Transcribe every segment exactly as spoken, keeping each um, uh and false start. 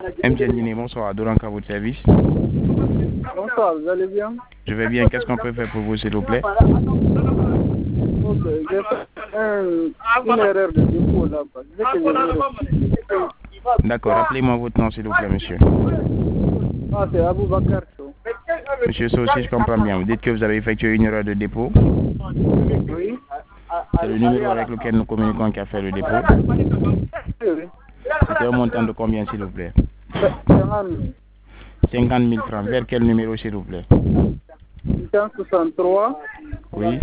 M T N Guinée, bonsoir. Doranka, votre service. Bonsoir, vous allez bien? Je vais bien. Qu'est-ce qu'on peut faire pour vous, s'il vous plaît? Ok, j'ai fait un, une erreur de dépôt là-bas. Je sais que j'ai reçu. D'accord. Rappelez-moi votre nom, s'il vous plaît, monsieur. Ah, c'est Aboubakar Sow. Monsieur Sow, si je comprends bien, vous dites que vous avez effectué une erreur de dépôt. Oui. C'est le numéro avec lequel nous communiquons qui a fait le dépôt. Oui, oui. C'était un montant de combien, s'il vous plaît? cinquante mille. cinquante mille francs. Vers quel numéro, s'il vous plaît? cent soixante-trois. Oui.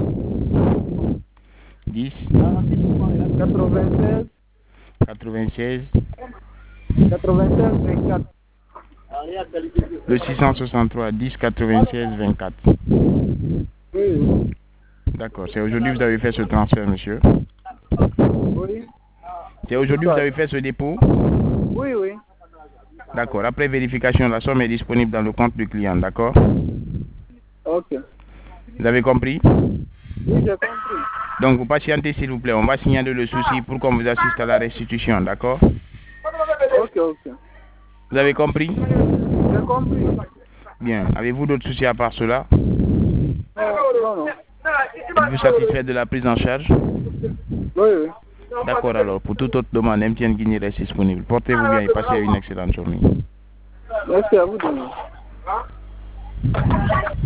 dix. quatre-vingt-seize. quatre-vingt-seize. quatre-vingt-seize vingt-quatre. Le six cent soixante-trois, dix, quatre-vingt-seize, vingt-quatre. Oui, oui. D'accord. C'est aujourd'hui que vous avez fait ce transfert, monsieur? Oui. C'est aujourd'hui que vous avez fait ce dépôt? Oui, oui. D'accord. Après vérification, la somme est disponible dans le compte du client, d'accord? Ok. Vous avez compris? Oui, j'ai compris. Donc, vous patientez, s'il vous plaît. On va signaler le souci pour qu'on vous assiste à la restitution, d'accord? Ok, ok. Vous avez compris? J'ai compris. Bien. Avez-vous d'autres soucis à part cela? Non, non, non. Êtes-vous satisfait de la prise en charge? Oui, oui. D'accord, alors. Pour toute autre demande, M T N Guinée reste disponible. Portez-vous bien et passez une excellente journée. Merci à vous de